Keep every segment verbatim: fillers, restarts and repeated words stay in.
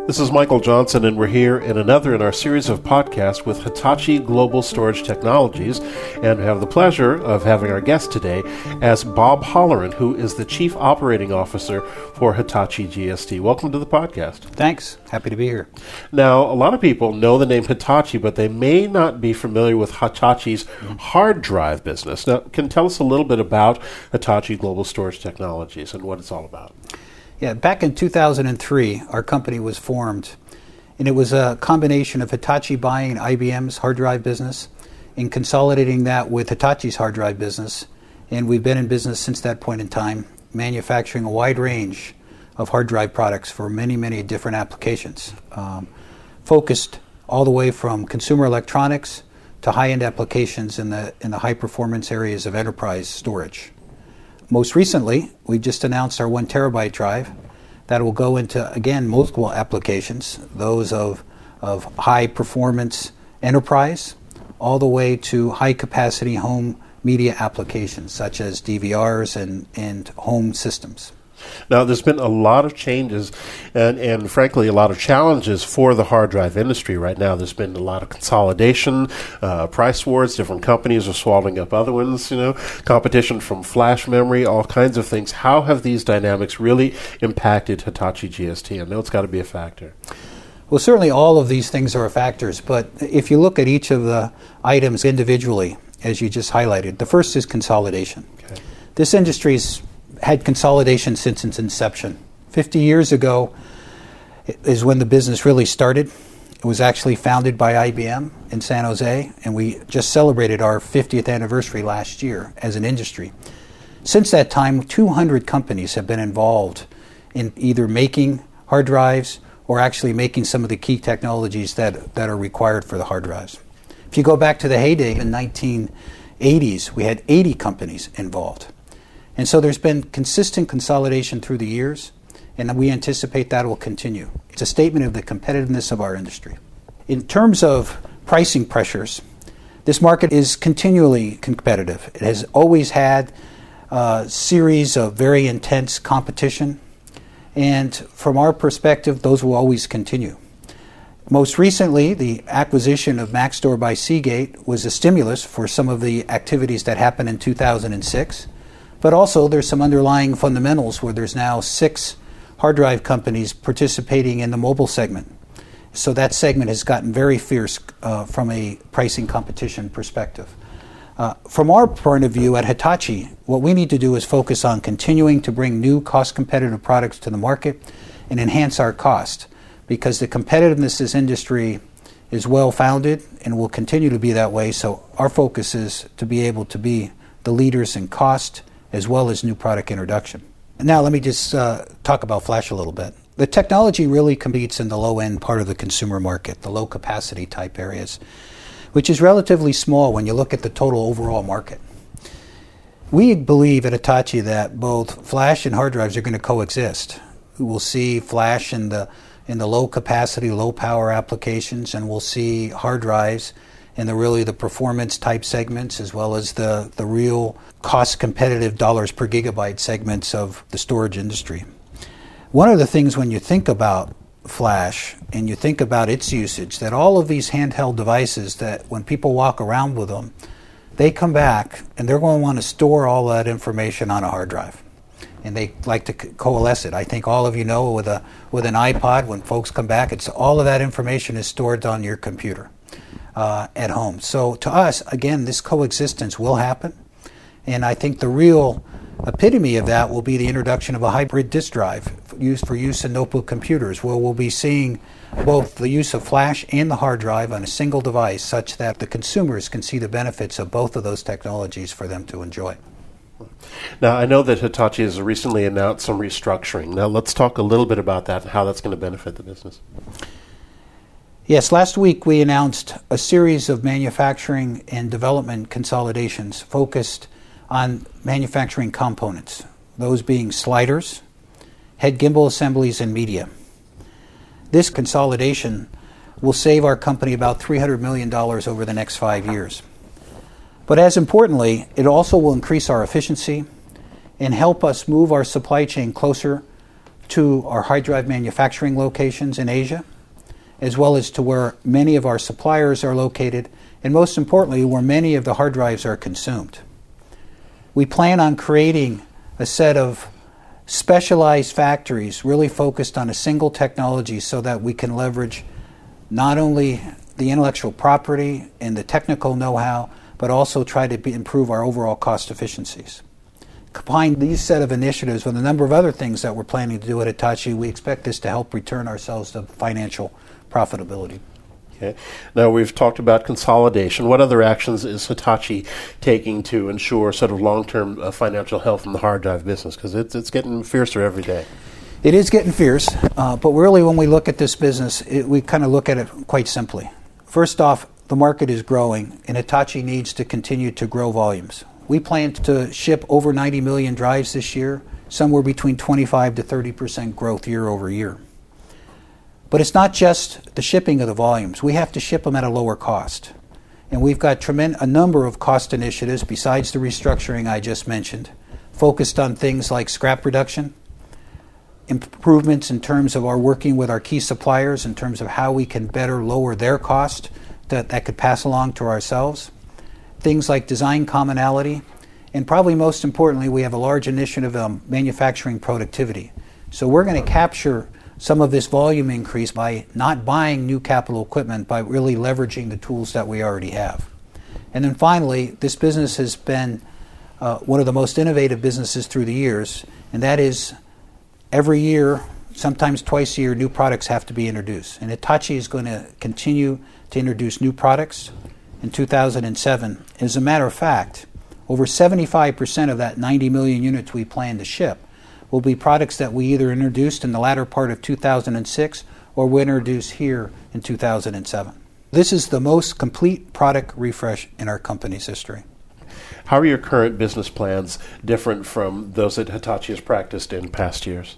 This is Michael Johnson, and we're here in another in our series of podcasts with Hitachi Global Storage Technologies, and we have the pleasure of having our guest today as Bob Holleran, who is the Chief Operating Officer for Hitachi G S T. Welcome to the podcast. Thanks. Happy to be here. Now, a lot of people know the name Hitachi, but they may not be familiar with Hitachi's mm-hmm. hard drive business. Now, can you tell us a little bit about Hitachi Global Storage Technologies and what it's all about? Yeah, back in two thousand three, our company was formed, and it was a combination of Hitachi buying I B M's hard drive business and consolidating that with Hitachi's hard drive business. And we've been in business since that point in time, manufacturing a wide range of hard drive products for many, many different applications, um, focused all the way from consumer electronics to high-end applications in the in the high-performance areas of enterprise storage. Most recently, we just announced our one terabyte drive that will go into, again, multiple applications, those of, of high performance enterprise, all the way to high capacity home media applications such as D V Rs and, and home systems. Now, there's been a lot of changes and, and, frankly, a lot of challenges for the hard drive industry right now. There's been a lot of consolidation, uh, price wars, different companies are swallowing up other ones, you know, competition from flash memory, all kinds of things. How have these dynamics really impacted Hitachi G S T? I know it's got to be a factor. Well, certainly all of these things are factors, but if you look at each of the items individually, as you just highlighted, the first is consolidation. Okay. This industry is had consolidation since its inception. Fifty years ago is when the business really started. It was actually founded by I B M in San Jose, and we just celebrated our fiftieth anniversary last year as an industry. Since that time, two hundred companies have been involved in either making hard drives or actually making some of the key technologies that, that are required for the hard drives. If you go back to the heyday in the nineteen eighties, we had eighty companies involved. And so there's been consistent consolidation through the years, and we anticipate that will continue. It's a statement of the competitiveness of our industry. In terms of pricing pressures, this market is continually competitive. It has always had a series of very intense competition, and from our perspective, those will always continue. Most recently, the acquisition of Maxtor by Seagate was a stimulus for some of the activities that happened in two thousand six. But also there's some underlying fundamentals where there's now six hard drive companies participating in the mobile segment. So that segment has gotten very fierce uh, from a pricing competition perspective. Uh, from our point of view at Hitachi, what we need to do is focus on continuing to bring new cost-competitive products to the market and enhance our cost, because the competitiveness of this industry is well-founded and will continue to be that way. So our focus is to be able to be the leaders in cost as well as new product introduction. Now let me just uh, talk about flash a little bit. The technology really competes in the low-end part of the consumer market, the low-capacity type areas, which is relatively small when you look at the total overall market. We believe at Hitachi that both flash and hard drives are going to coexist. We will see flash in the in the low-capacity, low-power applications, and we'll see hard drives in the really the performance type segments, as well as the, the real cost competitive dollars per gigabyte segments of the storage industry. One of the things when you think about flash and you think about its usage, that all of these handheld devices that when people walk around with them, they come back and they're going to want to store all that information on a hard drive. And they like to coalesce it. I think all of you know with a with an iPod, when folks come back, it's all of that information is stored on your computer. Uh, at home. So to us, again, this coexistence will happen, and I think the real epitome of that will be the introduction of a hybrid disk drive used for use in notebook computers, where we'll be seeing both the use of flash and the hard drive on a single device, such that the consumers can see the benefits of both of those technologies for them to enjoy. Now, I know that Hitachi has recently announced some restructuring. Now, let's talk a little bit about that and how that's going to benefit the business. Yes, last week we announced a series of manufacturing and development consolidations focused on manufacturing components, those being sliders, head gimbal assemblies, and media. This consolidation will save our company about three hundred million dollars over the next five years. But as importantly, it also will increase our efficiency and help us move our supply chain closer to our hard drive manufacturing locations in Asia, as well as to where many of our suppliers are located, and most importantly, where many of the hard drives are consumed. We plan on creating a set of specialized factories really focused on a single technology so that we can leverage not only the intellectual property and the technical know-how, but also try to be, improve our overall cost efficiencies. Combine these set of initiatives with a number of other things that we're planning to do at Hitachi, we expect this to help return ourselves to financial profitability. Okay. Now, we've talked about consolidation. What other actions is Hitachi taking to ensure sort of long-term uh, financial health in the hard drive business? Because it's, it's getting fiercer every day. It is getting fierce, uh, but really when we look at this business, it, we kind of look at it quite simply. First off, the market is growing, and Hitachi needs to continue to grow volumes. We plan to ship over ninety million drives this year, somewhere between twenty-five to thirty percent growth year over year. But it's not just the shipping of the volumes. We have to ship them at a lower cost. And we've got tremend- a number of cost initiatives besides the restructuring I just mentioned, focused on things like scrap reduction, improvements in terms of our working with our key suppliers in terms of how we can better lower their cost that, that could pass along to ourselves, things like design commonality, and probably most importantly, we have a large initiative on manufacturing productivity. So we're going to capture some of this volume increase by not buying new capital equipment, by really leveraging the tools that we already have. And then finally, this business has been uh, one of the most innovative businesses through the years, and that is every year, sometimes twice a year, new products have to be introduced. And Hitachi is going to continue to introduce new products in two thousand seven. As a matter of fact, over seventy-five percent of that ninety million units we plan to ship will be products that we either introduced in the latter part of two thousand six or we introduced here in two thousand seven. This is the most complete product refresh in our company's history. How are your current business plans different from those that Hitachi has practiced in past years?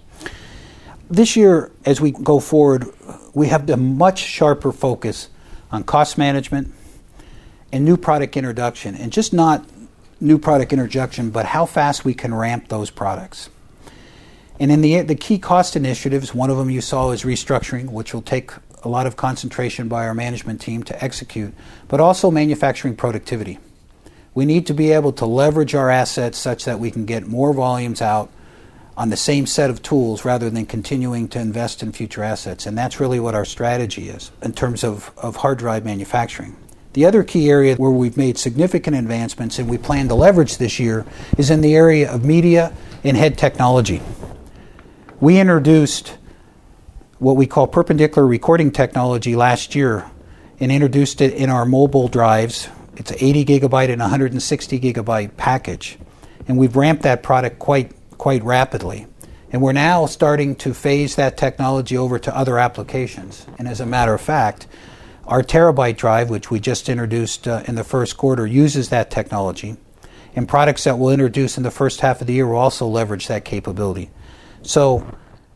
This year, as we go forward, we have a much sharper focus on cost management and new product introduction, and just not new product introduction, but how fast we can ramp those products. And in the the key cost initiatives, one of them you saw is restructuring, which will take a lot of concentration by our management team to execute, but also manufacturing productivity. We need to be able to leverage our assets such that we can get more volumes out on the same set of tools rather than continuing to invest in future assets. And that's really what our strategy is in terms of, of hard drive manufacturing. The other key area where we've made significant advancements and we plan to leverage this year is in the area of media and head technology. We introduced what we call perpendicular recording technology last year and introduced it in our mobile drives. It's an eighty gigabyte and one hundred sixty gigabyte package. And we've ramped that product quite quite rapidly. And we're now starting to phase that technology over to other applications. And as a matter of fact, our terabyte drive, which we just introduced uh, in the first quarter, uses that technology. And products that we'll introduce in the first half of the year will also leverage that capability. So,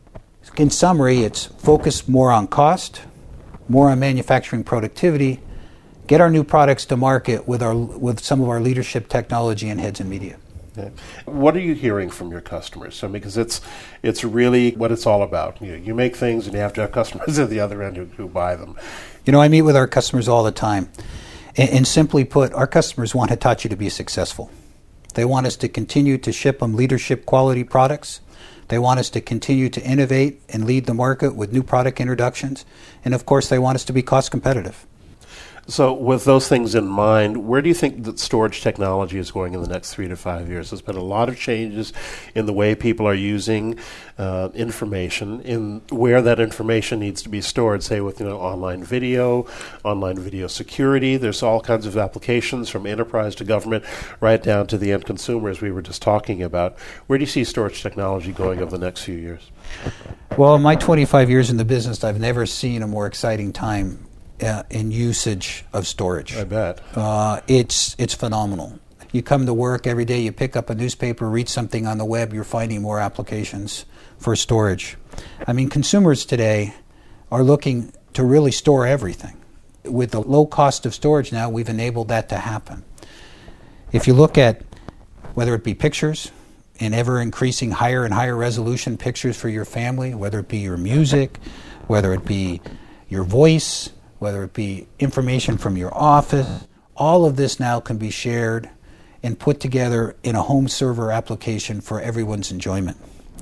in summary, it's focused more on cost, more on manufacturing productivity, get our new products to market with our with some of our leadership technology in heads and media. Yeah. What are you hearing from your customers? So, because it's it's really what it's all about. You know, you make things and you have to have customers at the other end who, who buy them. You know, I meet with our customers all the time. And, and simply put, our customers want Hitachi to be successful. They want us to continue to ship them leadership quality products. They want us to continue to innovate and lead the market with new product introductions. And of course, they want us to be cost competitive. So with those things in mind, where do you think that storage technology is going in the next three to five years? There's been a lot of changes in the way people are using uh, information, in where that information needs to be stored, say with you know online video, online video security. There's all kinds of applications from enterprise to government, right down to the end consumer, as we were just talking about. Where do you see storage technology going over the next few years? Well, in my twenty-five years in the business, I've never seen a more exciting time Uh, in usage of storage. I bet. Uh, it's it's phenomenal. You come to work every day, you pick up a newspaper, read something on the web, you're finding more applications for storage. I mean, consumers today are looking to really store everything. With the low cost of storage now, we've enabled that to happen. If you look at whether it be pictures, in ever-increasing higher and higher resolution pictures for your family, whether it be your music, whether it be your voice, whether it be information from your office. All of this now can be shared and put together in a home server application for everyone's enjoyment.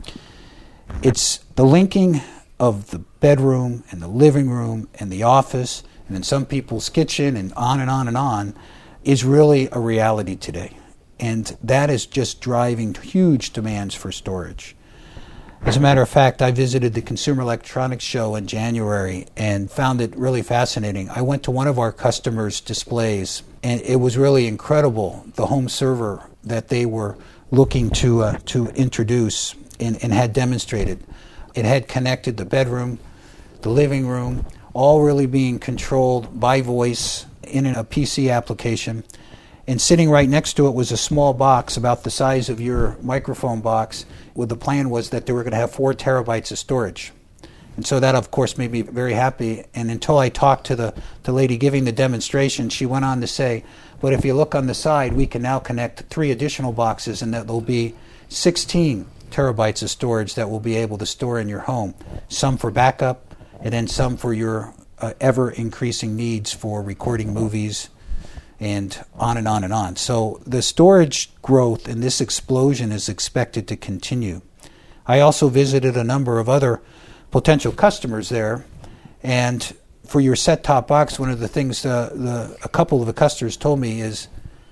It's the linking of the bedroom and the living room and the office and in some people's kitchen and on and on and on is really a reality today. And that is just driving huge demands for storage. As a matter of fact, I visited the Consumer Electronics Show in January and found it really fascinating. I went to one of our customers' displays, and it was really incredible, the home server that they were looking to uh, to introduce and, and had demonstrated. It had connected the bedroom, the living room, all really being controlled by voice in a P C application. And sitting right next to it was a small box about the size of your microphone box. Well, the plan was that they were going to have four terabytes of storage. And so that, of course, made me very happy. And until I talked to the, the lady giving the demonstration, she went on to say, but if you look on the side, we can now connect three additional boxes, and that will be sixteen terabytes of storage that we'll be able to store in your home, some for backup, and then some for your uh, ever-increasing needs for recording movies, and on and on and on. So the storage growth and this explosion is expected to continue. I also visited a number of other potential customers there, and for your set-top box, one of the things uh, the, a couple of the customers told me is,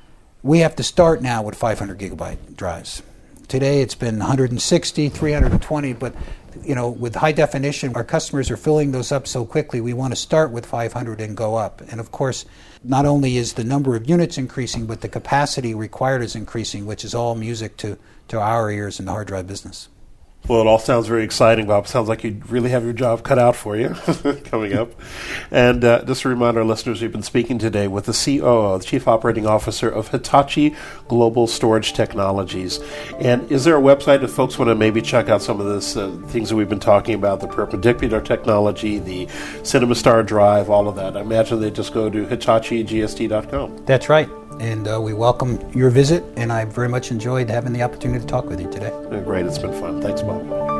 we have to start now with five hundred gigabyte drives. Today it's been one hundred sixty, three hundred twenty, but you know, with high definition, our customers are filling those up so quickly, we want to start with five hundred and go up. And of course, not only is the number of units increasing, but the capacity required is increasing, which is all music to, to our ears in the hard drive business. Well, it all sounds very exciting, Bob. Sounds like you really have your job cut out for you coming up. And uh, just to remind our listeners, we've been speaking today with the C O O, the Chief Operating Officer of Hitachi Global Storage Technologies. And is there a website if folks want to maybe check out some of this uh, things that we've been talking about, the perpendicular technology, the CinemaStar drive, all of that? I imagine they just go to hitachi g s t dot com. That's right. And uh, we welcome your visit, and I very much enjoyed having the opportunity to talk with you today. Great. It's been fun. Thanks, Bob.